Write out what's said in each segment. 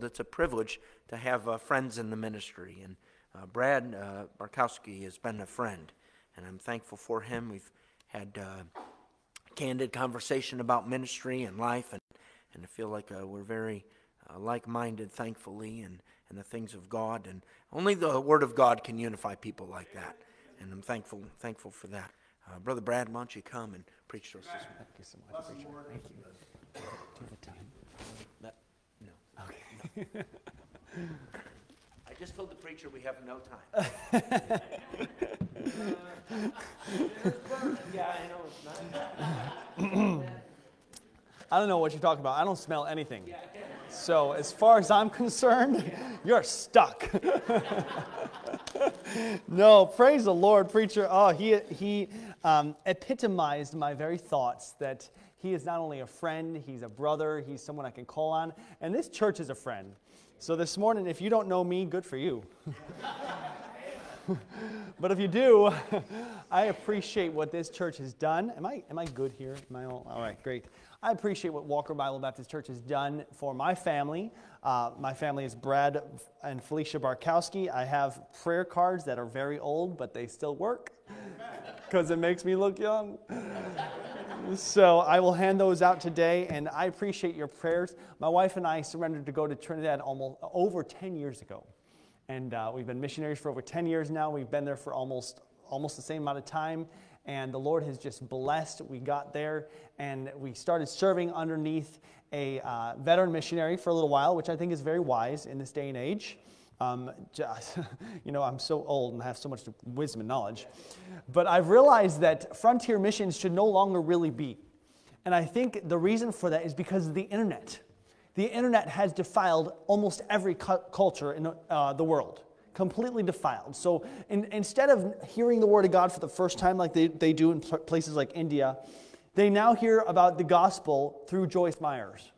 it's a privilege to have friends in the ministry. And Brad Barkowski has been a friend, and I'm thankful for him. We've had candid conversation about ministry and life, and I feel like we're very like-minded, thankfully, and the things of God. And only the Word of God can unify people like that, and I'm thankful for that. Brother Brad, why don't you come and preach to us this morning? Thank you so much. Thank you. Do you have time? No. Okay. I just told the preacher we have no time. Yeah, I know. It's not. I don't know what you're talking about. I don't smell anything. So as far as I'm concerned, you're stuck. No, praise the Lord, preacher. Oh, he epitomized my very thoughts that he is not only a friend, he's a brother, he's someone I can call on. And this church is a friend. So this morning, if you don't know me, good for you. But if you do, I appreciate what this church has done. Am I good here? Am I all right? Great. I appreciate what Walker Bible Baptist Church has done for my family. My family is Brad and Felicia Barkowski. I have prayer cards that are very old, but they still work because it makes me look young. So I will hand those out today, and I appreciate your prayers. My wife and I surrendered to go to Trinidad almost over 10 years ago. And we've been missionaries for over 10 years now. We've been there for almost the same amount of time. And the Lord has just blessed. We got there, and we started serving underneath a veteran missionary for a little while, which I think is very wise in this day and age. I'm so old and have so much wisdom and knowledge. But I've realized that frontier missions should no longer really be. And I think the reason for that is because of the internet. The internet has defiled almost every culture in the world, completely defiled. So instead of hearing the Word of God for the first time like they do in places like India, they now hear about the gospel through Joyce Myers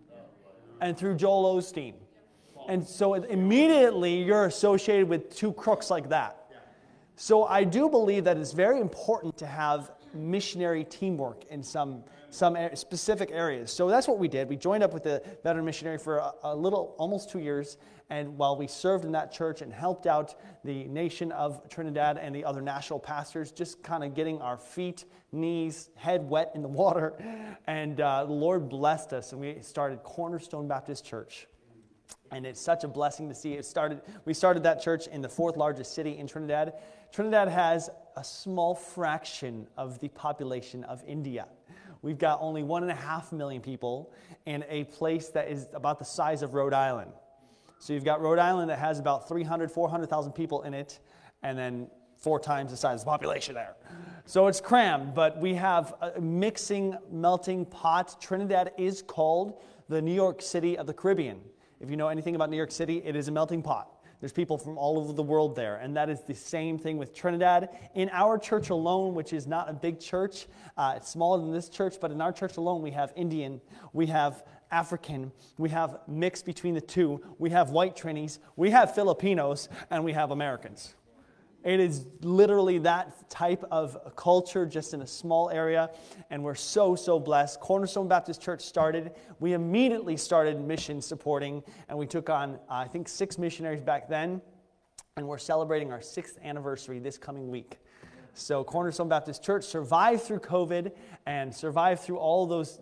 and through Joel Osteen. And so immediately you're associated with two crooks like that. So I do believe that it's very important to have missionary teamwork in some specific areas. So that's what we did. We joined up with the veteran missionary for almost 2 years, and while we served in that church and helped out the nation of Trinidad and the other national pastors, just kind of getting our feet, knees, head wet in the water, and the Lord blessed us, and we started Cornerstone Baptist Church. And it's such a blessing to see. We started that church in the fourth largest city in Trinidad. Trinidad has a small fraction of the population of India. We've got only 1.5 million people in a place that is about the size of Rhode Island. So you've got Rhode Island that has about 400,000 people in it, and then 4 times the size of the population there. So it's crammed, but we have a mixing, melting pot. Trinidad is called the New York City of the Caribbean. If you know anything about New York City, it is a melting pot. There's people from all over the world there, and that is the same thing with Trinidad. In our church alone, which is not a big church, it's smaller than this church, but in our church alone, we have Indian, we have African, we have mixed between the two, we have white Trinis, we have Filipinos, and we have Americans. It is literally that type of culture just in a small area, and we're so blessed. Cornerstone Baptist Church started. We immediately started mission supporting, and we took on, I think, 6 missionaries back then, and we're celebrating our 6th anniversary this coming week. So Cornerstone Baptist Church survived through COVID and survived through all those.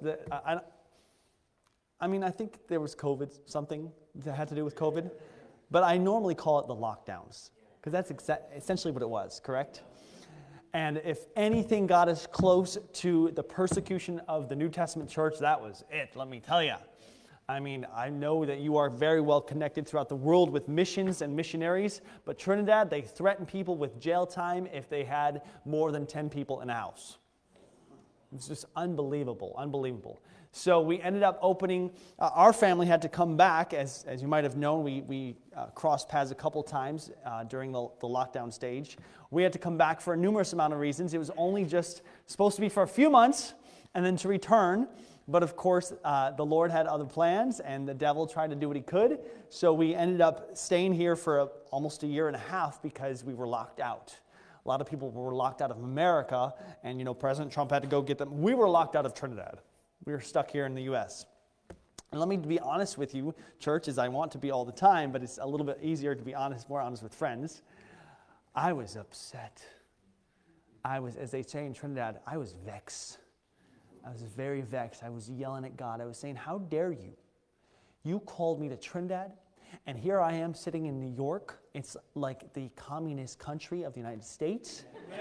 I think there was COVID, something that had to do with COVID, but I normally call it the lockdowns. Because that's essentially what it was, correct? And if anything got us close to the persecution of the New Testament church, that was it, let me tell you. I mean, I know that you are very well connected throughout the world with missions and missionaries, but Trinidad, they threatened people with jail time if they had more than 10 people in a house. It's just unbelievable. So we ended up opening, our family had to come back, as you might have known, we crossed paths a couple times during the lockdown stage. We had to come back for a numerous amount of reasons. It was only just supposed to be for a few months and then to return. But of course, the Lord had other plans and the devil tried to do what he could. So we ended up staying here for almost 1.5 years because we were locked out. A lot of people were locked out of America, and President Trump had to go get them. We were locked out of Trinidad. We were stuck here in the U.S. And let me be honest with you, church, as I want to be all the time, but it's a little bit easier to be honest, more honest with friends. I was upset. I was, as they say in Trinidad, I was vexed. I was very vexed. I was yelling at God. I was saying, how dare you? You called me to Trinidad, and here I am sitting in New York. It's like the communist country of the United States.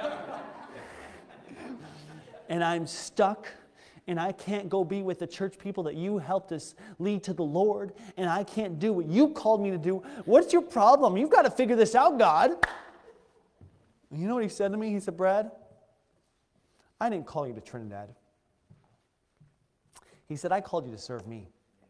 And I'm stuck, and I can't go be with the church people that you helped us lead to the Lord, and I can't do what you called me to do. What's your problem? You've got to figure this out, God. And you know what he said to me? He said, Brad, I didn't call you to Trinidad. He said, I called you to serve me.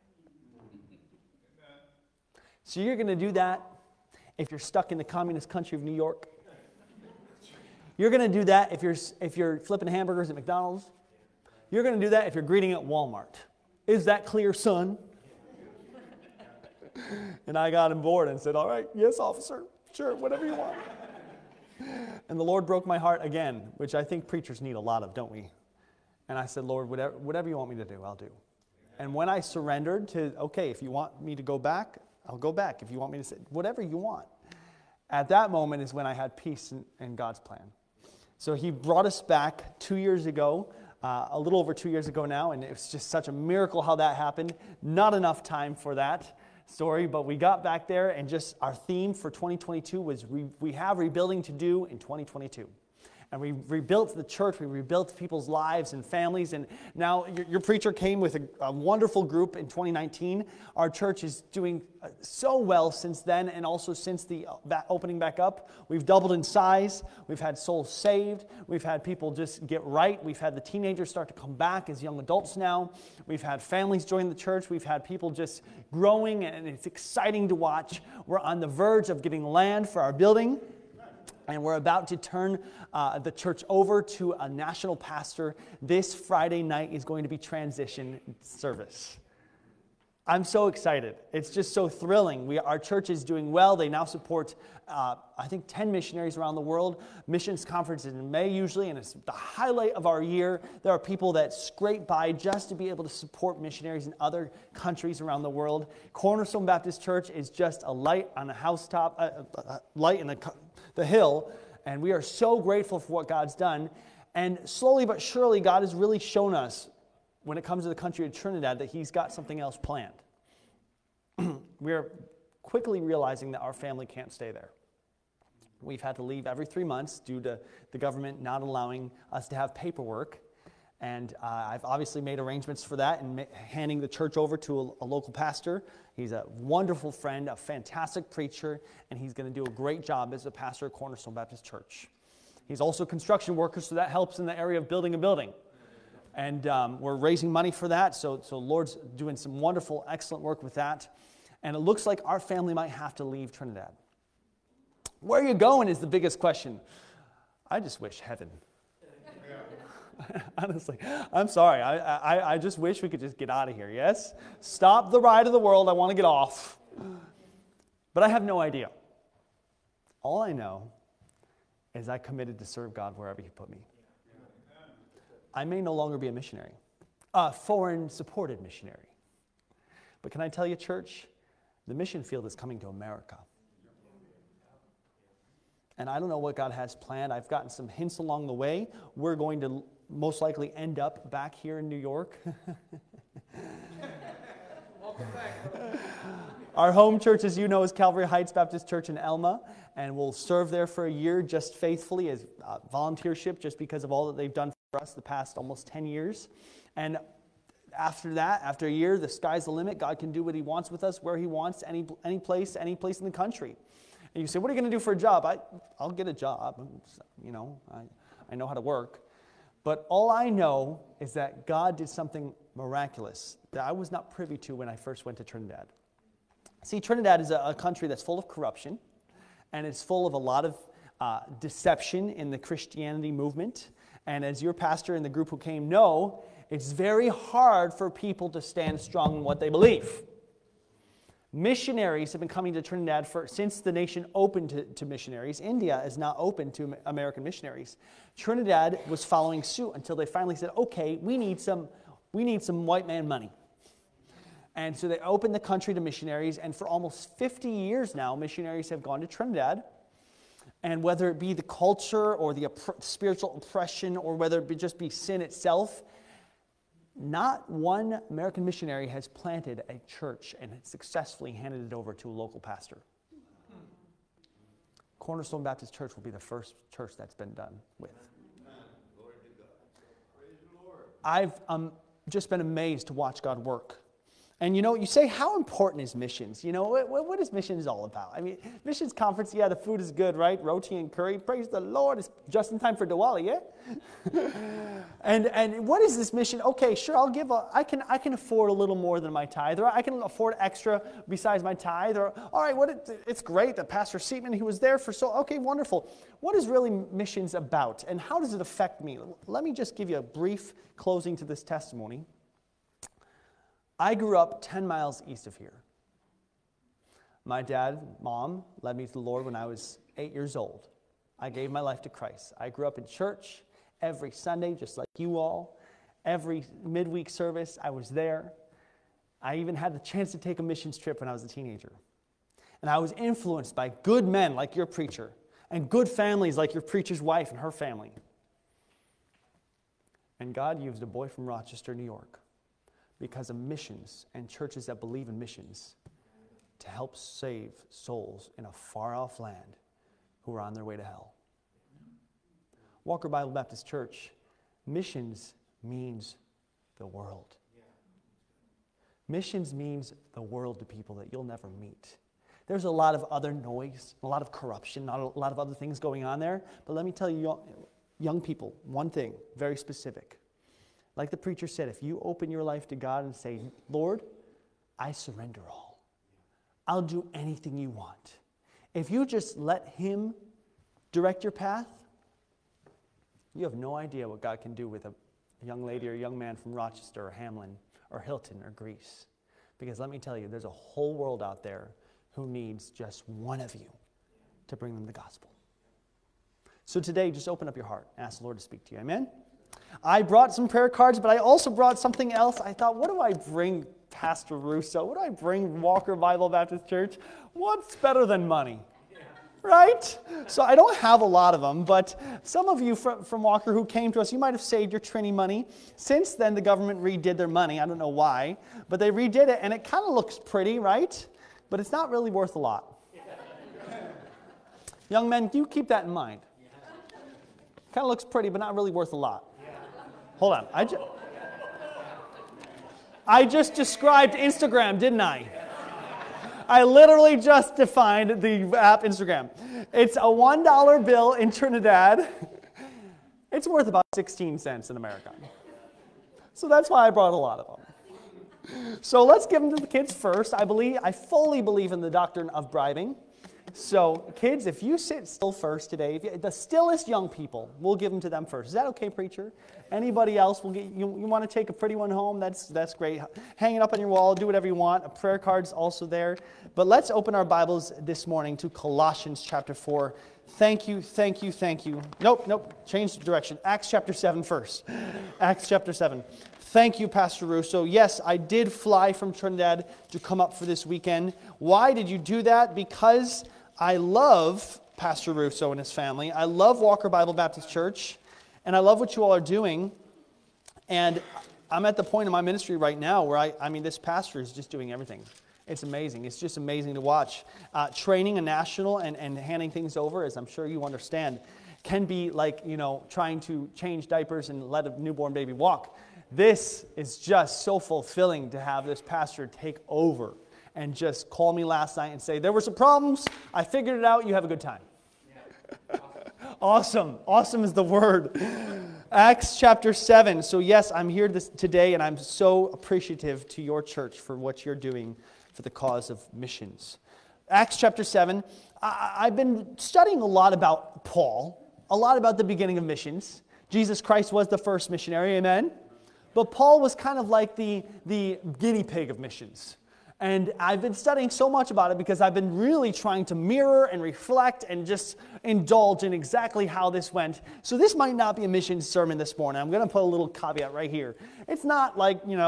So you're going to do that if you're stuck in the communist country of New York. You're going to do that if you're flipping hamburgers at McDonald's. You're going to do that if you're greeting at Walmart. Is that clear, son? And I got him bored and said, all right, yes, officer. Sure, whatever you want. And the Lord broke my heart again, which I think preachers need a lot of, don't we? And I said, Lord, whatever you want me to do, I'll do. And when I surrendered to, okay, if you want me to go back, I'll go back. If you want me to say, whatever you want. At that moment is when I had peace in God's plan. So he brought us back 2 years ago, a little over 2 years ago now, and it was just such a miracle how that happened. Not enough time for that story, but we got back there, and just our theme for 2022 was we have rebuilding to do in 2022. And we rebuilt the church, we rebuilt people's lives and families, and now your preacher came with a wonderful group in 2019. Our church is doing so well since then, and also since the opening back up. We've doubled in size, we've had souls saved, we've had people just get right, we've had the teenagers start to come back as young adults now, we've had families join the church, we've had people just growing, and it's exciting to watch. We're on the verge of getting land for our building. And we're about to turn the church over to a national pastor. This Friday night is going to be transition service. I'm so excited. It's just so thrilling. Our church is doing well. They now support, I think, 10 missionaries around the world. Missions conference is in May usually, and it's the highlight of our year. There are people that scrape by just to be able to support missionaries in other countries around the world. Cornerstone Baptist Church is just a light on a housetop, a light in the hill, and we are so grateful for what God's done. And slowly but surely, God has really shown us, when it comes to the country of Trinidad, that he's got something else planned. We are quickly realizing that our family can't stay there. We've had to leave every 3 months due to the government not allowing us to have paperwork. And I've obviously made arrangements for that and handing the church over to a local pastor. He's a wonderful friend, a fantastic preacher, and he's going to do a great job as a pastor at Cornerstone Baptist Church. He's also a construction worker, so that helps in the area of building a building. And we're raising money for that, so Lord's doing some wonderful, excellent work with that. And it looks like our family might have to leave Trinidad. Where are you going is the biggest question. I just wish heaven. Honestly, I'm sorry. I just wish we could just get out of here, yes? Stop the ride of the world. I want to get off. But I have no idea. All I know is I committed to serve God wherever he put me. I may no longer be a missionary, a foreign-supported missionary. But can I tell you, church, the mission field is coming to America. And I don't know what God has planned. I've gotten some hints along the way. We're going to most likely end up back here in New York. Welcome back. Our home church, as you know, is Calvary Heights Baptist Church in Elma, and we'll serve there for a year just faithfully as volunteership, just because of all that they've done for us the past almost 10 years. And after that, after a year, the sky's the limit. God can do what he wants with us, where he wants, any place in the country. And you say, what are you going to do for a job? I'll get a job. You know, I know how to work. But all I know is that God did something miraculous that I was not privy to when I first went to Trinidad. See, Trinidad is a country that's full of corruption, and it's full of a lot of deception in the Christianity movement. And as your pastor and the group who came know, it's very hard for people to stand strong in what they believe. Missionaries have been coming to Trinidad since the nation opened to missionaries. India is not open to American missionaries. Trinidad was following suit until they finally said, okay, we need some white man money. And so they opened the country to missionaries, and for almost 50 years now, missionaries have gone to Trinidad. And whether it be the culture or the spiritual oppression or whether it just be sin itself, not one American missionary has planted a church and successfully handed it over to a local pastor. Cornerstone Baptist Church will be the first church that's been done with. I've just been amazed to watch God work. And you say, how important is missions? What is missions all about? I mean, missions conference, yeah, the food is good, right? Roti and curry, praise the Lord. It's just in time for Diwali, yeah? and what is this mission? Okay, sure, I can afford a little more than my tithe, or I can afford extra besides my tithe, or all right, it's great that Pastor Seatman, he was there okay, wonderful. What is really missions about, and how does it affect me? Let me just give you a brief closing to this testimony. I grew up 10 miles east of here. My dad, mom, led me to the Lord when I was 8 years old. I gave my life to Christ. I grew up in church every Sunday, just like you all. Every midweek service, I was there. I even had the chance to take a missions trip when I was a teenager. And I was influenced by good men like your preacher, and good families like your preacher's wife and her family. And God used a boy from Rochester, New York, because of missions and churches that believe in missions to help save souls in a far-off land who are on their way to hell. Walker Bible Baptist Church, missions means the world. Missions means the world to people that you'll never meet. There's a lot of other noise, a lot of corruption, a lot of other things going on there, but let me tell you, young people, one thing, very specific. Like the preacher said, if you open your life to God and say, Lord, I surrender all. I'll do anything you want. If you just let Him direct your path, you have no idea what God can do with a young lady or a young man from Rochester or Hamlin or Hilton or Greece. Because let me tell you, there's a whole world out there who needs just one of you to bring them the gospel. So today, just open up your heart and ask the Lord to speak to you. Amen? I brought some prayer cards, but I also brought something else. I thought, what do I bring Pastor Russo? What do I bring Walker Bible Baptist Church? What's better than money? Right? So I don't have a lot of them, but some of you from Walker who came to us, you might have saved your Trini money. Since then, the government redid their money. I don't know why, but they redid it, and it kind of looks pretty, right? But it's not really worth a lot. Young men, do keep that in mind. Kind of looks pretty, but not really worth a lot. Hold on. I just described Instagram, didn't I? I literally just defined the app Instagram. It's a $1 bill in Trinidad. It's worth about 16 cents in America. So that's why I brought a lot of them. So let's give them to the kids first. I fully believe in the doctrine of bribing. So, kids, if you sit still first today, the stillest young people, we'll give them to them first. Is that okay, preacher? Anybody else? You want to take a pretty one home? That's great. Hang it up on your wall. Do whatever you want. A prayer card's also there. But let's open our Bibles this morning to Colossians chapter 4. Thank you. Nope. Change the direction. Acts chapter 7 first. Acts chapter 7. Thank you, Pastor Russo. Yes, I did fly from Trinidad to come up for this weekend. Why did you do that? Because I love Pastor Russo and his family. I love Walker Bible Baptist Church, and I love what you all are doing. And I'm at the point in my ministry right now where this pastor is just doing everything. It's amazing. It's just amazing to watch. Training a national and handing things over, as I'm sure you understand, can be like, trying to change diapers and let a newborn baby walk. This is just so fulfilling to have this pastor take over and just call me last night and say, there were some problems, I figured it out, you have a good time. Yeah. Awesome. Awesome is the word. Acts chapter 7. So yes, I'm here today, and I'm so appreciative to your church for what you're doing for the cause of missions. Acts chapter 7. I've been studying a lot about Paul, a lot about the beginning of missions. Jesus Christ was the first missionary, amen? But Paul was kind of like the guinea pig of missions. And I've been studying so much about it because I've been really trying to mirror and reflect and just indulge in exactly how this went. So this might not be a mission sermon this morning. I'm going to put a little caveat right here. It's not like,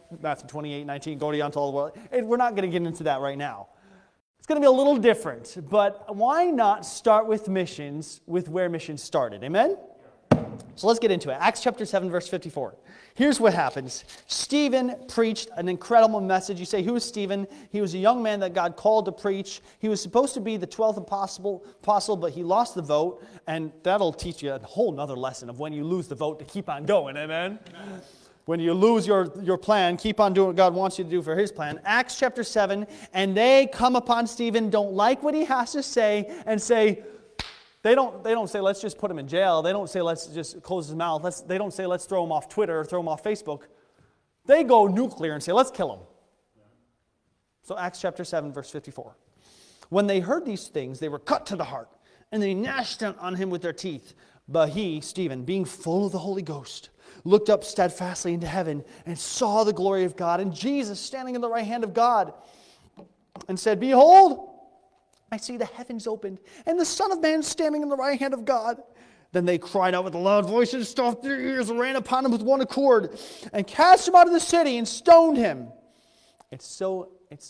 Matthew 28:19, go to all the world. We're not going to get into that right now. It's going to be a little different, but why not start with missions with where missions started? Amen? So let's get into it. Acts chapter 7, verse 54. Here's what happens. Stephen preached an incredible message. You say, who is Stephen? He was a young man that God called to preach. He was supposed to be the 12th apostle, but he lost the vote, and that'll teach you a whole nother lesson of when you lose the vote to keep on going. Amen? When you lose your plan, keep on doing what God wants you to do for his plan. Acts chapter 7, and they come upon Stephen, don't like what he has to say, and say, they don't say, let's just put him in jail. They don't say, let's just close his mouth. They don't say, let's throw him off Twitter or throw him off Facebook. They go nuclear and say, let's kill him. So Acts chapter 7, verse 54. When they heard these things, they were cut to the heart, and they gnashed on him with their teeth. But he, Stephen, being full of the Holy Ghost, looked up steadfastly into heaven and saw the glory of God and Jesus standing in the right hand of God, and said, behold, I see the heavens opened, and the Son of Man standing in the right hand of God. Then they cried out with a loud voice and stopped their ears and ran upon him with one accord and cast him out of the city and stoned him. It's so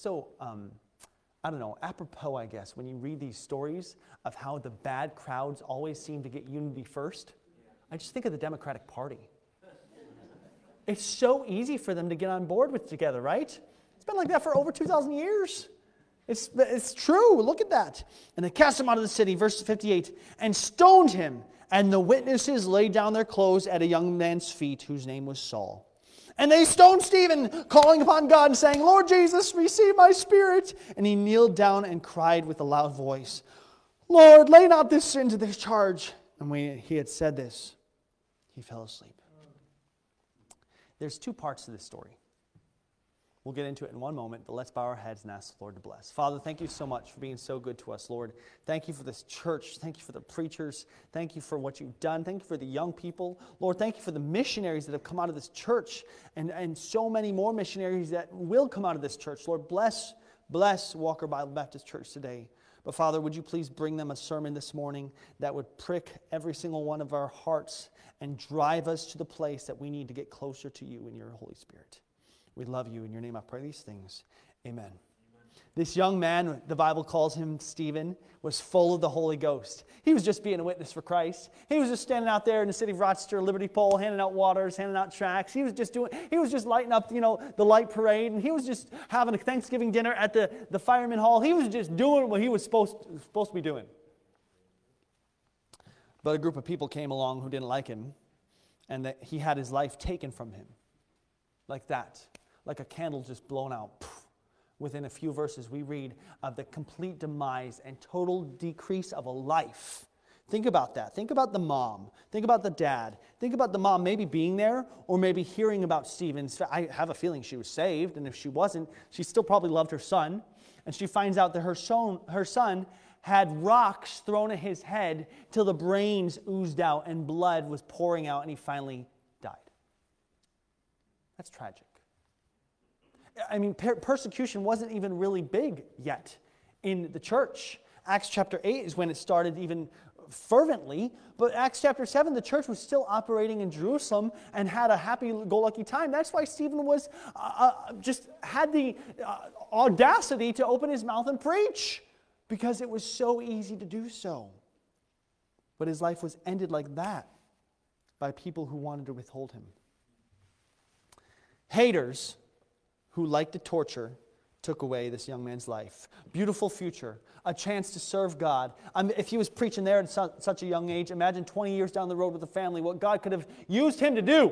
I don't know, apropos, I guess, when you read these stories of how the bad crowds always seem to get unity first. I just think of the Democratic Party. It's so easy for them to get on board with together, right? It's been like that for over 2,000 years. It's true. Look at that. And they cast him out of the city, verse 58, and stoned him. And the witnesses laid down their clothes at a young man's feet, whose name was Saul. And they stoned Stephen, calling upon God and saying, Lord Jesus, receive my spirit. And he kneeled down and cried with a loud voice, Lord, lay not this sin to their charge. And when he had said this, he fell asleep. There's two parts to this story. We'll get into it in one moment, but let's bow our heads and ask the Lord to bless. Father, thank you so much for being so good to us, Lord. Thank you for this church. Thank you for the preachers. Thank you for what you've done. Thank you for the young people. Lord, thank you for the missionaries that have come out of this church and so many more missionaries that will come out of this church. Lord, bless Walker Bible Baptist Church today. But Father, would you please bring them a sermon this morning that would prick every single one of our hearts and drive us to the place that we need to get closer to you in your Holy Spirit. We love you. In your name I pray these things. Amen. This young man, the Bible calls him Stephen, was full of the Holy Ghost. He was just being a witness for Christ. He was just standing out there in the city of Rochester, Liberty Pole, handing out waters, handing out tracts. He was just lighting up, the light parade, and he was just having a Thanksgiving dinner at the Fireman Hall. He was just doing what he was supposed to be doing. But a group of people came along who didn't like him, and that he had his life taken from him. Like that. Like a candle just blown out. Within a few verses, we read of the complete demise and total decrease of a life. Think about that. Think about the mom. Think about the dad. Think about the mom maybe being there or maybe hearing about Stephen. I have a feeling she was saved, and if she wasn't, she still probably loved her son. And she finds out that her son had rocks thrown at his head till the brains oozed out and blood was pouring out, and he finally died. That's tragic. I mean, persecution wasn't even really big yet in the church. Acts chapter 8 is when it started even fervently, but Acts chapter 7, the church was still operating in Jerusalem and had a happy-go-lucky time. That's why Stephen was just had the audacity to open his mouth and preach, because it was so easy to do so. But his life was ended like that by people who wanted to withhold him. Haters who liked to torture took away this young man's life. Beautiful future, a chance to serve God. If he was preaching there at such a young age, imagine 20 years down the road with a family, what God could have used him to do.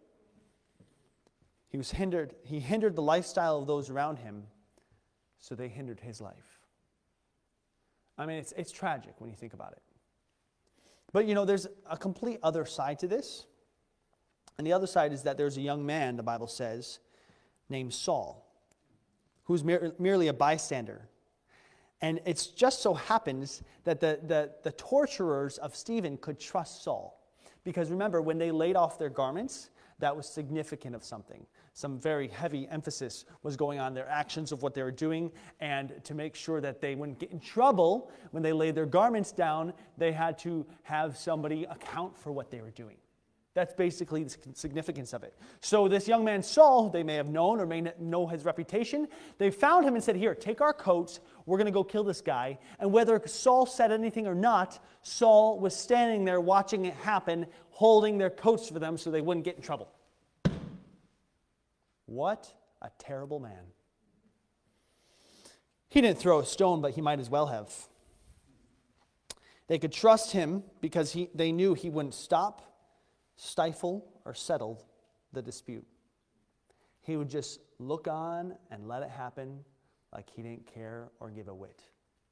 He hindered the lifestyle of those around him, so they hindered his life. I mean, it's tragic when you think about it. But there's a complete other side to this. And the other side is that there's a young man, the Bible says, named Saul, who's merely a bystander. And it just so happens that the torturers of Stephen could trust Saul. Because remember, when they laid off their garments, that was significant of something. Some very heavy emphasis was going on their actions of what they were doing, and to make sure that they wouldn't get in trouble when they laid their garments down, they had to have somebody account for what they were doing. That's basically the significance of it. So this young man Saul, they may have known or may not know his reputation, they found him and said, here, take our coats, we're going to go kill this guy. And whether Saul said anything or not, Saul was standing there watching it happen, holding their coats for them so they wouldn't get in trouble. What a terrible man. He didn't throw a stone, but he might as well have. They could trust him because they knew he wouldn't stop, stifle, or settle the dispute. He would just look on and let it happen like he didn't care or give a whit.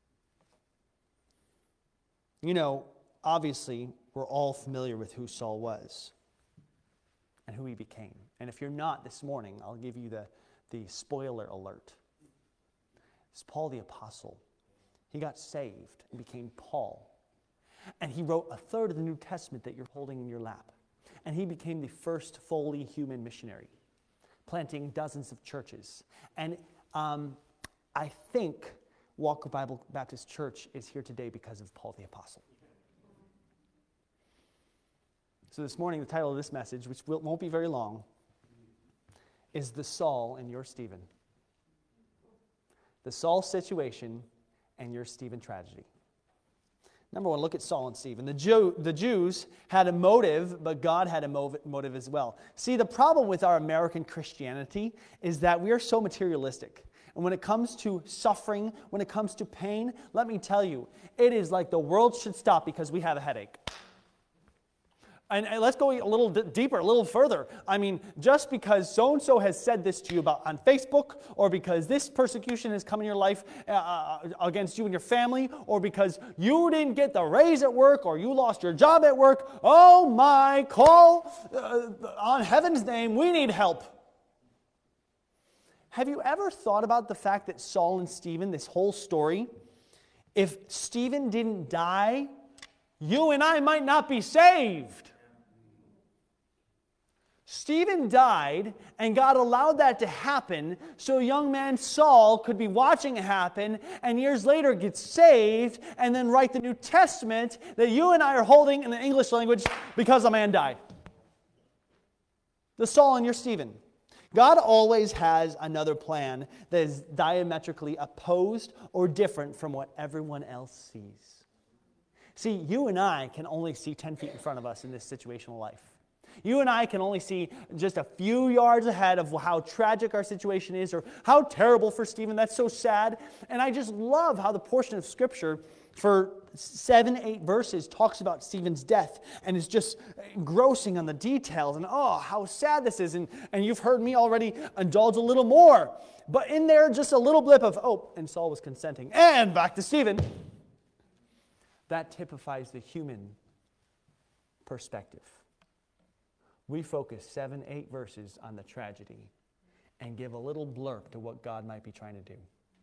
You know, obviously, we're all familiar with who Saul was and who he became. And if you're not this morning, I'll give you the spoiler alert. It's Paul the Apostle. He got saved and became Paul. And he wrote a third of the New Testament that you're holding in your lap. And he became the first fully human missionary, planting dozens of churches. And I think Walker Bible Baptist Church is here today because of Paul the Apostle. So this morning, the title of this message, which won't be very long, is The Saul and Your Stephen. The Saul situation and your Stephen tragedy. Number one, look at Saul and Stephen. The Jews had a motive, but God had a motive as well. See, the problem with our American Christianity is that we are so materialistic. And when it comes to suffering, when it comes to pain, let me tell you, it is like the world should stop because we have a headache. And let's go a little deeper, a little further. I mean, just because so-and-so has said this to you on Facebook, or because this persecution has come in your life against you and your family, or because you didn't get the raise at work, or you lost your job at work, oh my, call on heaven's name, we need help. Have you ever thought about the fact that Saul and Stephen, this whole story, if Stephen didn't die, you and I might not be saved? Stephen died, and God allowed that to happen so young man Saul could be watching it happen, and years later get saved, and then write the New Testament that you and I are holding in the English language because a man died. The Saul and your Stephen. God always has another plan that is diametrically opposed or different from what everyone else sees. See, you and I can only see 10 feet in front of us in this situational life. You and I can only see just a few yards ahead of how tragic our situation is, or how terrible for Stephen. That's so sad. And I just love how the portion of Scripture for 7-8 verses talks about Stephen's death and is just engrossing on the details. And oh, how sad this is. And you've heard me already indulge a little more. But in there, just a little blip of, oh, and Saul was consenting. And back to Stephen. That typifies the human perspective. We focus 7-8 verses on the tragedy and give a little blurb to what God might be trying to do.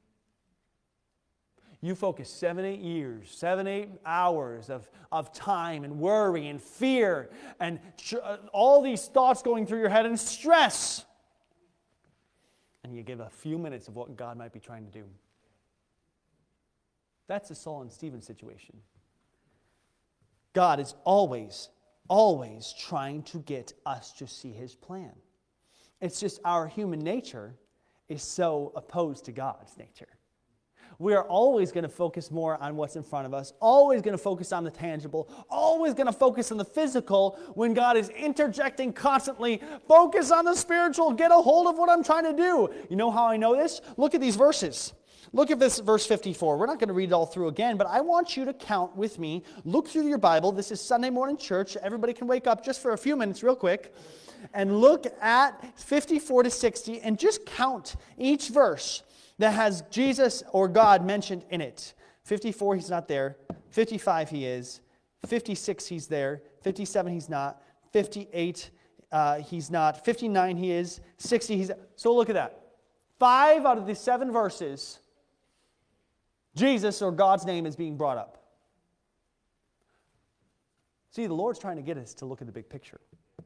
You focus 7-8 years, 7-8 hours of time and worry and fear and all these thoughts going through your head and stress. And you give a few minutes of what God might be trying to do. That's the Saul and Stephen situation. God is always trying to get us to see His plan. It's just our human nature is so opposed to God's nature. We are always going to focus more on what's in front of us, always going to focus on the tangible, always going to focus on the physical, when God is interjecting constantly, focus on the spiritual, get a hold of what I'm trying to do. You know how I know this? Look at these verses. Look at this verse 54. We're not going to read it all through again, but I want you to count with me. Look through your Bible. This is Sunday morning church. Everybody can wake up just for a few minutes real quick. And look at 54 to 60 and just count each verse that has Jesus or God mentioned in it. 54, He's not there. 55, He is. 56, He's there. 57, He's not. 58, He's not. 59, He is. 60, He's... So look at that. 5 out of the 7 verses, Jesus or God's name is being brought up. See, the Lord's trying to get us to look at the big picture.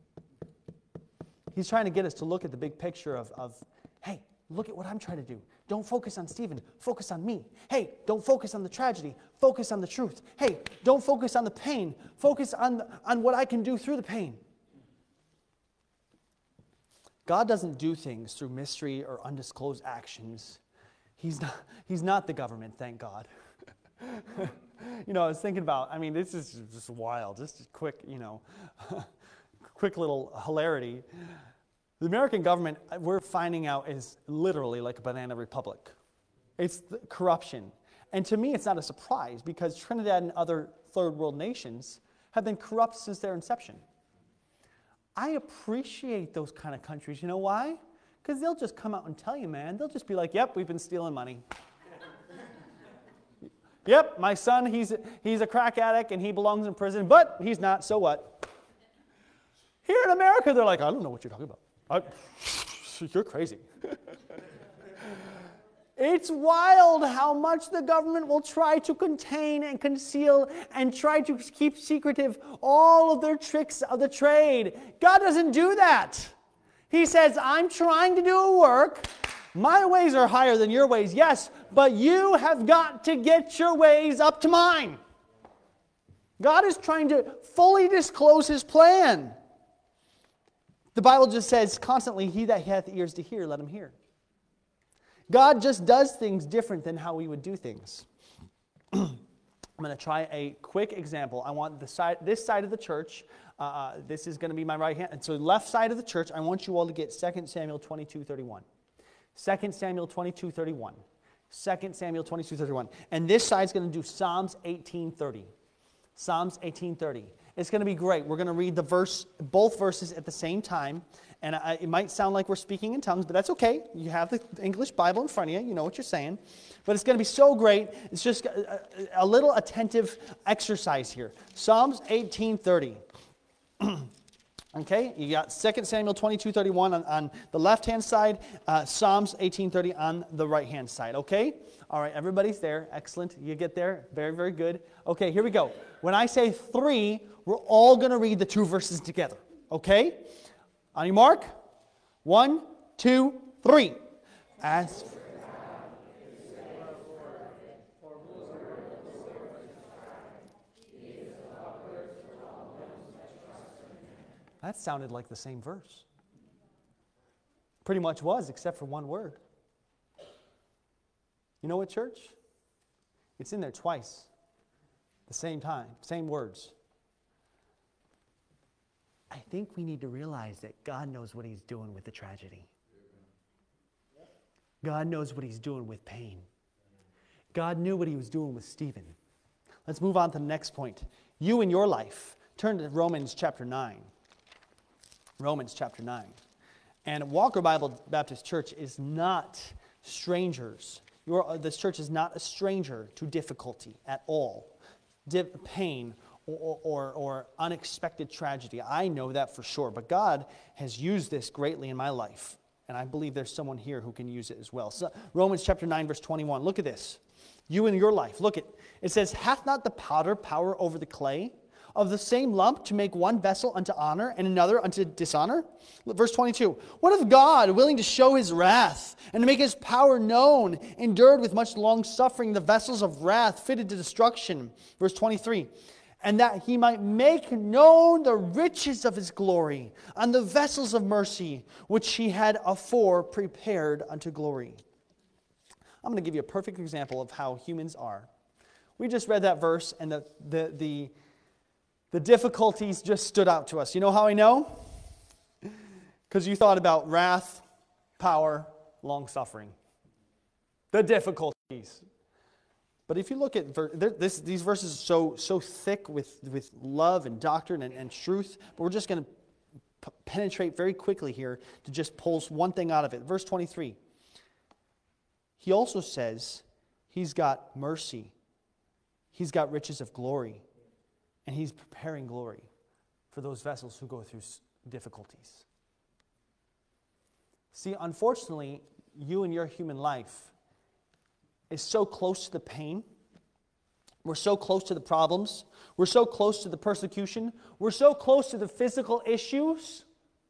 He's trying to get us to look at the big picture of hey, look at what I'm trying to do. Don't focus on Stephen. Focus on me. Hey, don't focus on the tragedy. Focus on the truth. Hey, don't focus on the pain. Focus on what I can do through the pain. God doesn't do things through mystery or undisclosed actions. He's not the government, thank God. I was thinking about, this is just wild, just a quick, quick little hilarity. The American government, we're finding out, is literally like a banana republic. It's corruption. And to me, it's not a surprise because Trinidad and other third world nations have been corrupt since their inception. I appreciate those kind of countries. You know why? Because they'll just come out and tell you, man. They'll just be like, yep, we've been stealing money. Yep, my son, he's a crack addict and he belongs in prison, but he's not, so what? Here in America, they're like, I don't know what you're talking about. You're crazy. It's wild how much the government will try to contain and conceal and try to keep secretive all of their tricks of the trade. God doesn't do that. He says, I'm trying to do a work. My ways are higher than your ways, yes, but you have got to get your ways up to mine. God is trying to fully disclose His plan. The Bible just says constantly, he that hath ears to hear, let him hear. God just does things different than how we would do things. I'm going to try a quick example. I want this side of the church. This is going to be my right hand. And so left side of the church, I want you all to get 2 Samuel 22:31. 2 Samuel 22:31. 2 Samuel 22:31. And this side's going to do Psalms 18:30. Psalms 18:30. It's going to be great. We're going to read both verses at the same time. And it might sound like we're speaking in tongues, but that's okay. You have the English Bible in front of you. You know what you're saying. But it's going to be so great. It's just a little attentive exercise here. Psalms 18:30. Okay, you got 2 Samuel 22:31 on the left-hand side, Psalms 18:30 on the right-hand side, okay? All right, everybody's there. Excellent. You get there. Very, very good. Okay, here we go. When I say 3, we're all going to read the 2 verses together, okay? On your mark, 1, 2, 3. As that sounded like the same verse. Pretty much was, except for one word. You know what, church? It's in there twice. The same time, same words. I think we need to realize that God knows what He's doing with the tragedy. God knows what He's doing with pain. God knew what He was doing with Stephen. Let's move on to the next point. You in your life. Turn to Romans chapter 9. Romans chapter 9. And Walker Bible Baptist Church is not strangers. This church is not a stranger to difficulty at all. Pain or unexpected tragedy. I know that for sure. But God has used this greatly in my life. And I believe there's someone here who can use it as well. So Romans chapter 9, verse 21. Look at this. You in your life. Look at it. Says, hath not the potter power over the clay? Of the same lump to make one vessel unto honor and another unto dishonor? Verse 22. What if God, willing to show His wrath and to make His power known, endured with much long suffering the vessels of wrath fitted to destruction? Verse 23. And that He might make known the riches of His glory on the vessels of mercy, which He had afore prepared unto glory. I'm going to give you a perfect example of how humans are. We just read that verse, and the difficulties just stood out to us. You know how I know? Because you thought about wrath, power, long-suffering. The difficulties. But if you look at these verses are so thick with love and doctrine and truth, but we're just going to penetrate very quickly here to just pull one thing out of it. Verse 23. He also says He's got mercy. He's got riches of glory. And He's preparing glory for those vessels who go through difficulties. See, unfortunately, you and your human life is so close to the pain. We're so close to the problems. We're so close to the persecution. We're so close to the physical issues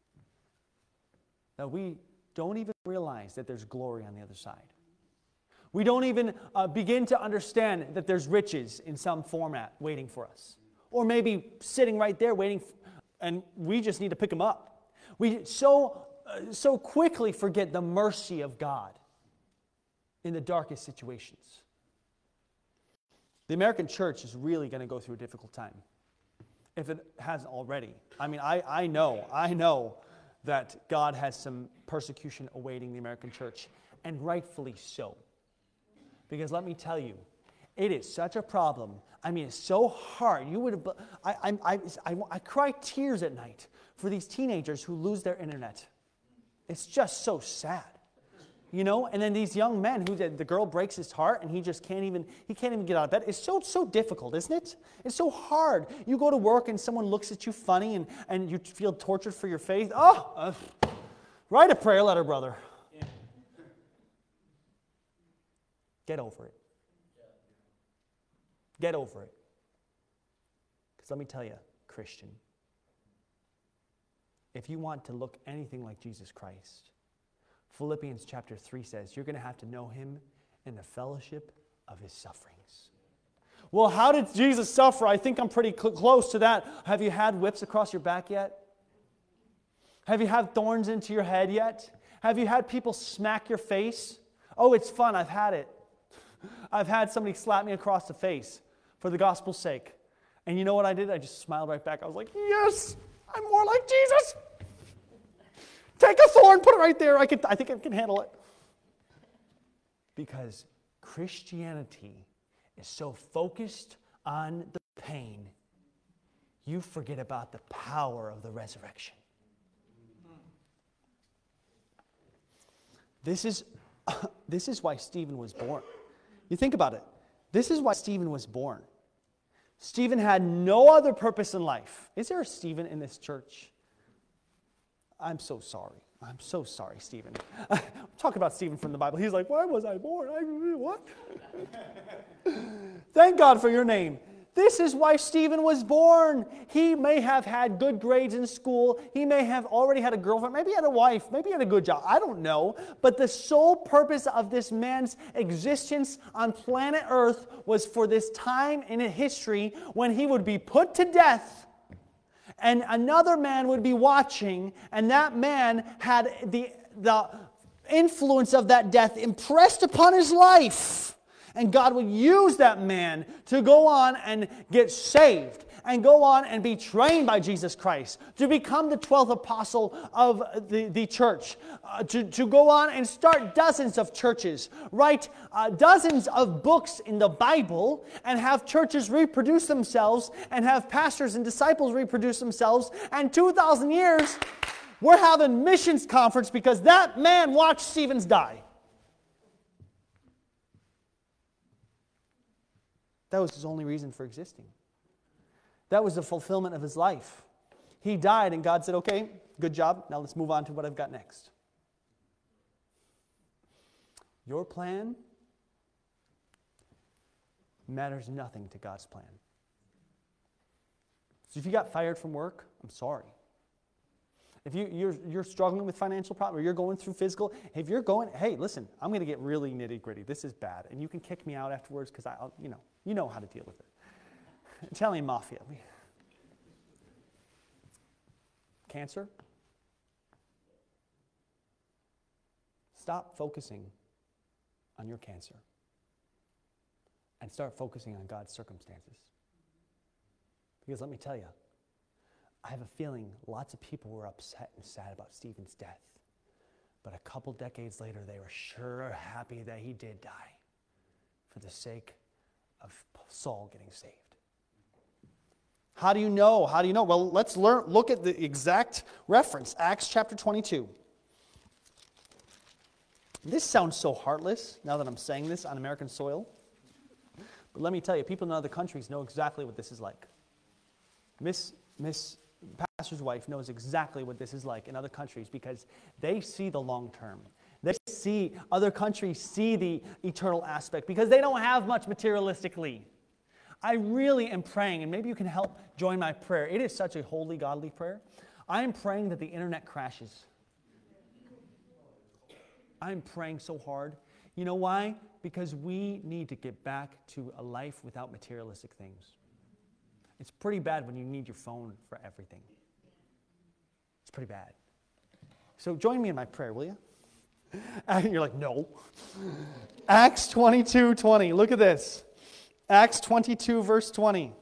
that we don't even realize that there's glory on the other side. We don't even begin to understand that there's riches in some format waiting for us. Or maybe sitting right there waiting, and we just need to pick them up. We so so quickly forget the mercy of God in the darkest situations. The American church is really going to go through a difficult time, if it hasn't already. I mean, I know that God has some persecution awaiting the American church, and rightfully so. Because let me tell you, it is such a problem. I mean, it's so hard. You would have. I cry tears at night for these teenagers who lose their internet. It's just so sad, you know. And then these young men who the girl breaks his heart, and he just can't even get out of bed. It's so difficult, isn't it? It's so hard. You go to work and someone looks at you funny, and you feel tortured for your faith. Write a prayer letter, brother. Yeah. Get over it. Get over it. Because let me tell you, Christian, if you want to look anything like Jesus Christ, Philippians chapter 3 says you're going to have to know him in the fellowship of his sufferings. Well, how did Jesus suffer? I think I'm pretty close to that. Have you had whips across your back yet? Have you had thorns into your head yet? Have you had people smack your face? Oh, it's fun. I've had it. I've had somebody slap me across the face for the gospel's sake. And you know what I did? I just smiled right back. I was like, yes, I'm more like Jesus. Take a thorn, put it right there. I think I can handle it. Because Christianity is so focused on the pain, you forget about the power of the resurrection. This is why Stephen was born. You think about it. This is why Stephen was born. Stephen had no other purpose in life. Is there a Stephen in this church? I'm so sorry. I'm so sorry, Stephen. Talk about Stephen from the Bible. He's like, why was I born? What? Thank God for your name. This is why Stephen was born. He may have had good grades in school. He may have already had a girlfriend. Maybe he had a wife. Maybe he had a good job. I don't know. But the sole purpose of this man's existence on planet Earth was for this time in history when he would be put to death and another man would be watching, and that man had the influence of that death impressed upon his life. And God would use that man to go on and get saved and go on and be trained by Jesus Christ, to become the 12th apostle of the church, to go on and start dozens of churches, write dozens of books in the Bible, and have churches reproduce themselves, and have pastors and disciples reproduce themselves. And 2,000 years, we're having missions conference because that man watched Stevens die. That was his only reason for existing. That was the fulfillment of his life. He died and God said, okay, good job. Now let's move on to what I've got next. Your plan matters nothing to God's plan. So if you got fired from work, I'm sorry. If you're struggling with financial problems, or you're going through physical, if you're going, hey, listen, I'm going to get really nitty-gritty. This is bad. And you can kick me out afterwards because you know how to deal with it. Italian mafia. Cancer? Stop focusing on your cancer and start focusing on God's circumstances. Because let me tell you, I have a feeling lots of people were upset and sad about Stephen's death. But a couple decades later, they were sure happy that he did die for the sake of Saul getting saved. How do you know? How do you know? Well, let's look at the exact reference, Acts chapter 22. This sounds so heartless now that I'm saying this on American soil. But let me tell you, people in other countries know exactly what this is like. Miss Pastor's wife knows exactly what this is like in other countries because they see the long term. They see, other countries see the eternal aspect because they don't have much materialistically. I really am praying, and maybe you can help join my prayer. It is such a holy, godly prayer. I am praying that the internet crashes. I'm praying so hard. You know why? Because we need to get back to a life without materialistic things. It's pretty bad when you need your phone for everything. It's pretty bad. So join me in my prayer, will you? And you're like, no. Acts 22:20. Look at this. Acts 22, verse 20.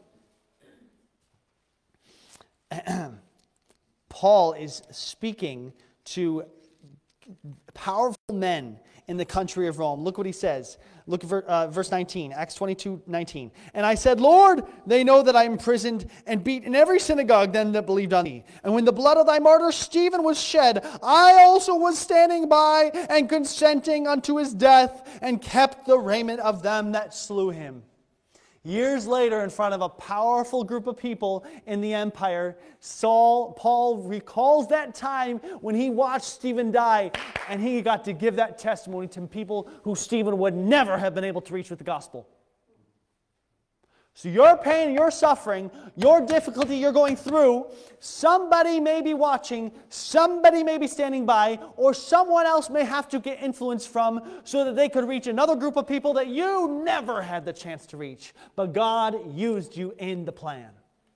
Paul is speaking to powerful men in the country of Rome. Look what he says. Look at verse 19, Acts 22:19. And I said, Lord, they know that I am imprisoned and beat in every synagogue them that believed on thee. And when the blood of thy martyr Stephen was shed, I also was standing by and consenting unto his death, and kept the raiment of them that slew him. Years later, in front of a powerful group of people in the empire, Paul recalls that time when he watched Stephen die, and he got to give that testimony to people who Stephen would never have been able to reach with the gospel. So your pain, your suffering, your difficulty you're going through, somebody may be watching, somebody may be standing by, or someone else may have to get influence from so that they could reach another group of people that you never had the chance to reach. But God used you in the plan.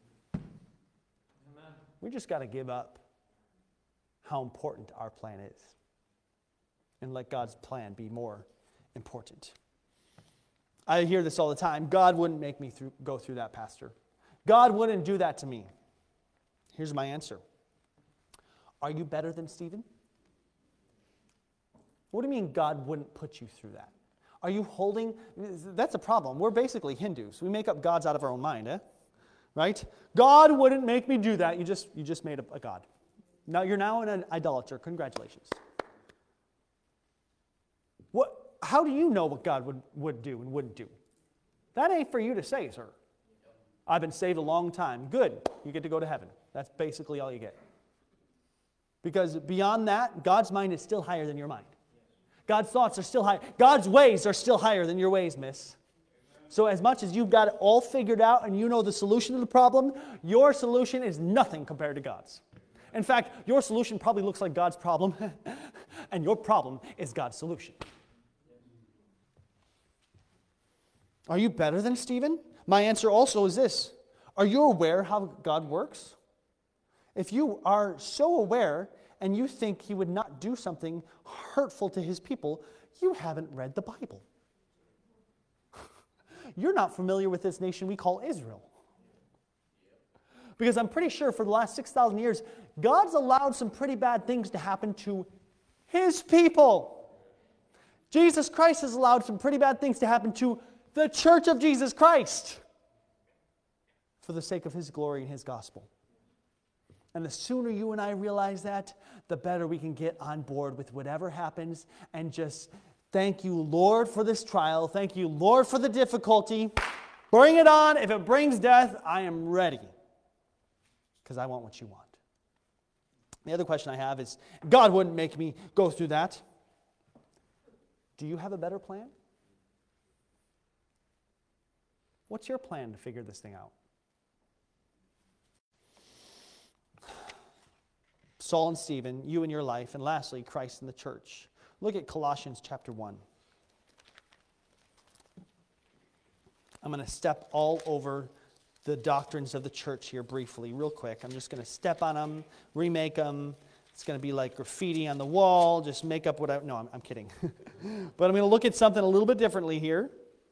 Amen. We just got to give up how important our plan is and let God's plan be more important. I hear this all the time. God wouldn't make me go through that, Pastor. God wouldn't do that to me. Here's my answer. Are you better than Stephen? What do you mean God wouldn't put you through that? Are you holding... That's a problem. We're basically Hindus. We make up gods out of our own mind, right? God wouldn't make me do that. You just made a god. Now you're now an idolater. Congratulations. How do you know what God would do and wouldn't do? That ain't for you to say, sir. I've been saved a long time. Good. You get to go to heaven. That's basically all you get. Because beyond that, God's mind is still higher than your mind. God's thoughts are still high. God's ways are still higher than your ways, miss. So as much as you've got it all figured out and you know the solution to the problem, your solution is nothing compared to God's. In fact, your solution probably looks like God's problem, and your problem is God's solution. Are you better than Stephen? My answer also is this. Are you aware how God works? If you are so aware and you think he would not do something hurtful to his people, you haven't read the Bible. You're not familiar with this nation we call Israel. Because I'm pretty sure for the last 6,000 years, God's allowed some pretty bad things to happen to his people. Jesus Christ has allowed some pretty bad things to happen to the church of Jesus Christ for the sake of his glory and his gospel. And the sooner you and I realize that, the better we can get on board with whatever happens and just thank you, Lord, for this trial. Thank you, Lord, for the difficulty. Bring it on. If it brings death, I am ready because I want what you want. The other question I have is, God wouldn't make me go through that. Do you have a better plan? What's your plan to figure this thing out? Saul and Stephen, you and your life, and lastly, Christ and the church. Look at Colossians chapter 1. I'm going to step all over the doctrines of the church here briefly, real quick. I'm just going to step on them, remake them. It's going to be like graffiti on the wall, just make up what no, I'm kidding. But I'm going to look at something a little bit differently here.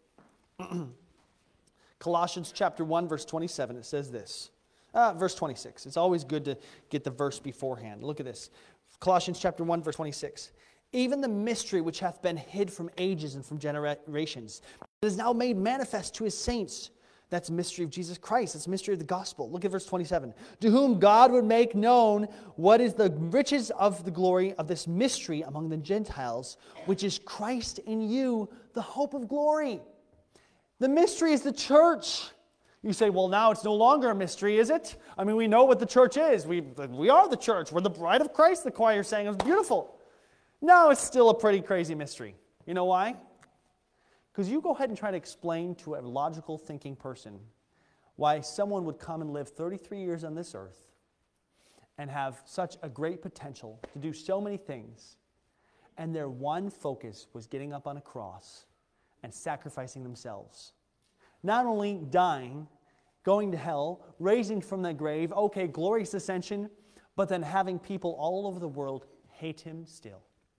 Colossians chapter 1, verse 27, it says this. Verse 26. It's always good to get the verse beforehand. Look at this. Colossians chapter 1, verse 26. Even the mystery which hath been hid from ages and from generations is now made manifest to his saints. That's the mystery of Jesus Christ. That's the mystery of the gospel. Look at verse 27. To whom God would make known what is the riches of the glory of this mystery among the Gentiles, which is Christ in you, the hope of glory. The mystery is the church. You say, well, now it's no longer a mystery, is it? I mean, we know what the church is. We are the church. We're the bride of Christ, the choir sang. It was beautiful. No, it's still a pretty crazy mystery. You know why? Because you go ahead and try to explain to a logical thinking person why someone would come and live 33 years on this earth and have such a great potential to do so many things, and their one focus was getting up on a cross and sacrificing themselves. Not only dying, going to hell, raising from the grave, okay, glorious ascension, but then having people all over the world hate him still.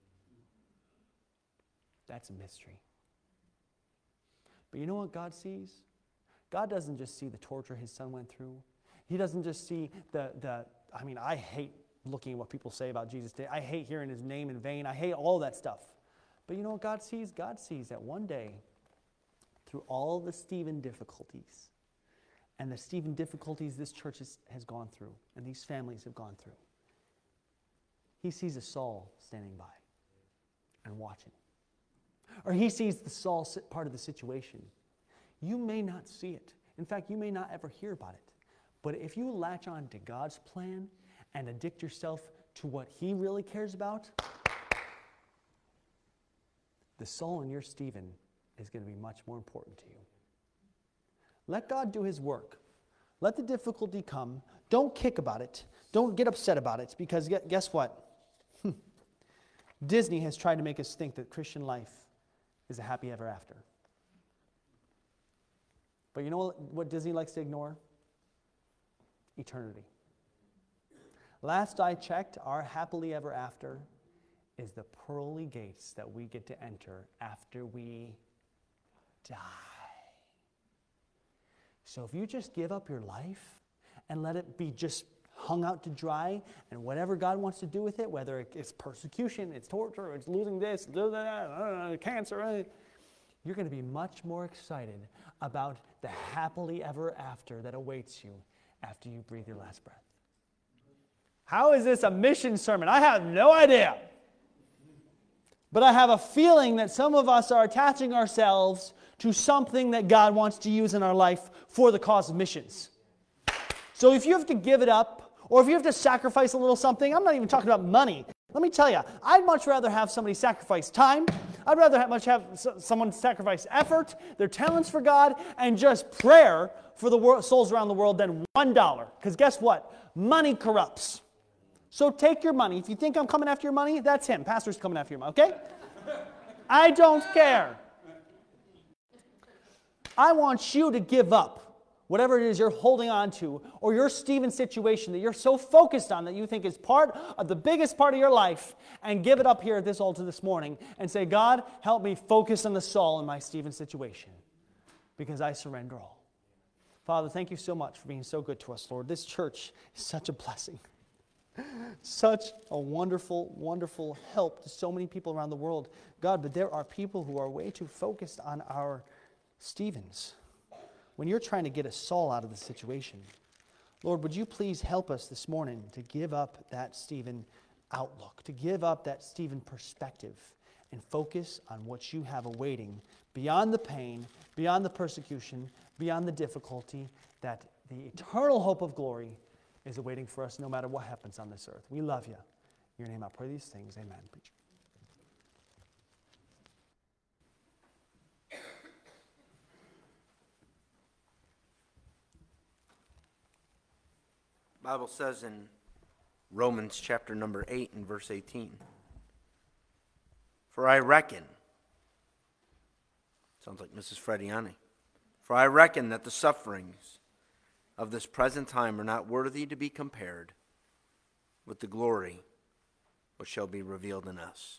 That's a mystery. But you know what God sees? God doesn't just see the torture his son went through. He doesn't just see I hate looking at what people say about Jesus today. I hate hearing his name in vain. I hate all that stuff. But you know what God sees? God sees that one day, through all the Stephen difficulties, and the Stephen difficulties this church has gone through, and these families have gone through, he sees a Saul standing by and watching. Or he sees the Saul part of the situation. You may not see it. In fact, you may not ever hear about it. But if you latch on to God's plan and addict yourself to what he really cares about, the Saul in your Stephen is going to be much more important to you. Let God do his work. Let the difficulty come. Don't kick about it. Don't get upset about it, because guess what? Disney has tried to make us think that Christian life is a happy ever after. But you know what Disney likes to ignore? Eternity. Last I checked, our happily ever after is the pearly gates that we get to enter after we die. So if you just give up your life and let it be just hung out to dry, and whatever God wants to do with it, whether it's persecution, it's torture, it's losing this, cancer, you're going to be much more excited about the happily ever after that awaits you after you breathe your last breath. How is this a mission sermon? I have no idea. But I have a feeling that some of us are attaching ourselves to something that God wants to use in our life for the cause of missions. So if you have to give it up, or if you have to sacrifice a little something, I'm not even talking about money. Let me tell you, I'd much rather have somebody sacrifice time. I'd rather have someone sacrifice effort, their talents for God, and just prayer for the souls around the world than $1. Because guess what? Money corrupts. So take your money. If you think I'm coming after your money, that's him. Pastor's coming after your money, okay? I don't care. I want you to give up whatever it is you're holding on to, or your Stephen situation that you're so focused on that you think is part of the biggest part of your life, and give it up here at this altar this morning and say, God, help me focus on the Saul in my Stephen situation, because I surrender all. Father, thank you so much for being so good to us, Lord. This church is such a blessing. Such a wonderful, wonderful help to so many people around the world. God, but there are people who are way too focused on our Stephens when you're trying to get a Saul out of the situation. Lord, would you please help us this morning to give up that Stephen outlook, to give up that Stephen perspective, and focus on what you have awaiting beyond the pain, beyond the persecution, beyond the difficulty, that the eternal hope of glory is awaiting for us no matter what happens on this earth. We love you. In your name I pray these things. Amen. Preacher. The Bible says in Romans chapter number 8 and verse 18, for I reckon, sounds like Mrs. Frediani, for I reckon that the sufferings of this present time are not worthy to be compared with the glory which shall be revealed in us.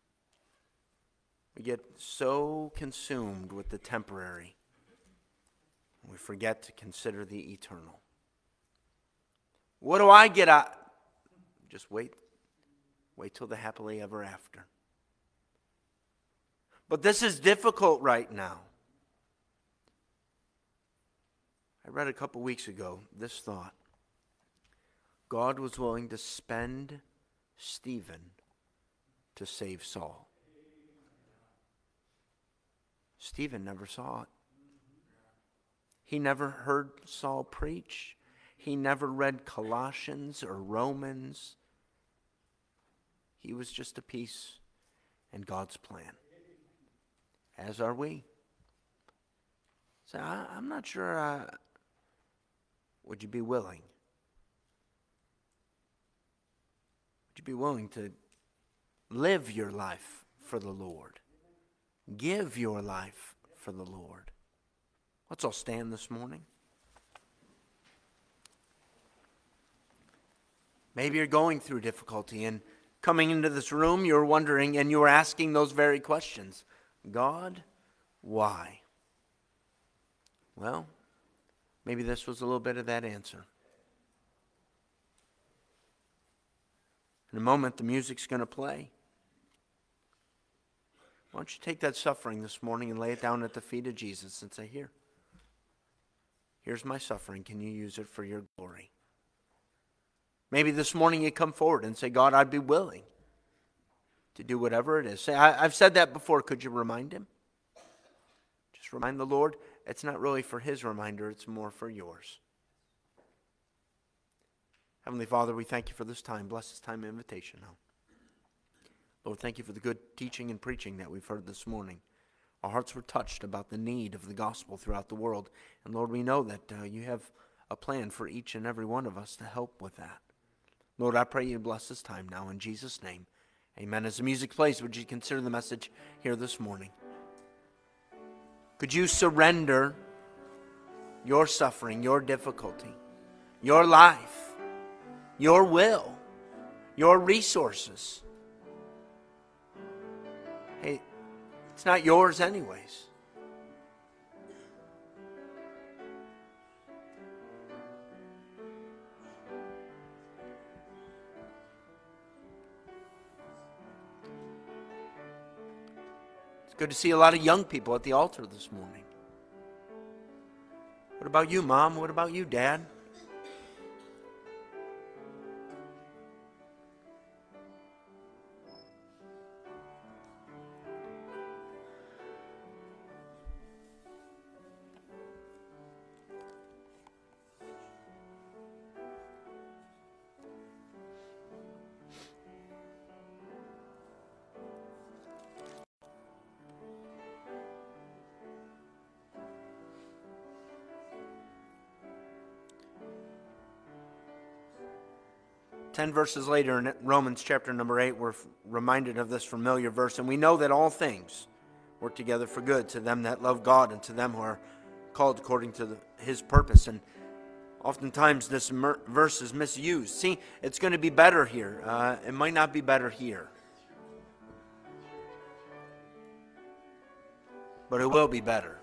We get so consumed with the temporary, we forget to consider the eternal. What do I get out? Just wait till the happily ever after. But this is difficult right now. I read a couple weeks ago this thought. God was willing to spend Stephen to save Saul. Stephen never saw it. He never heard Saul preach. He never read Colossians or Romans. He was just a piece in God's plan. As are we. So I'm not sure, would you be willing? Would you be willing to live your life for the Lord? Give your life for the Lord. Let's all stand this morning. Maybe you're going through difficulty, and coming into this room, you were wondering and you were asking those very questions. God, why? Well, maybe this was a little bit of that answer. In a moment, the music's going to play. Why don't you take that suffering this morning and lay it down at the feet of Jesus and say, here's my suffering. Can you use it for your glory? Maybe this morning you come forward and say, God, I'd be willing to do whatever it is. Say, I've said that before. Could you remind him? Just remind the Lord. It's not really for his reminder. It's more for yours. Heavenly Father, we thank you for this time. Bless this time of invitation now. Lord, thank you for the good teaching and preaching that we've heard this morning. Our hearts were touched about the need of the gospel throughout the world. And Lord, we know that you have a plan for each and every one of us to help with that. Lord, I pray you bless this time now in Jesus' name. Amen. As the music plays, would you consider the message here this morning? Could you surrender your suffering, your difficulty, your life, your will, your resources? Hey, it's not yours anyways. It's good to see a lot of young people at the altar this morning. What about you, Mom? What about you, Dad? Ten verses later in Romans chapter number 8, we're reminded of this familiar verse. And we know that all things work together for good to them that love God and to them who are called according to his purpose. And oftentimes this verse is misused. See, it's going to be better here. It might not be better here. But it will be better.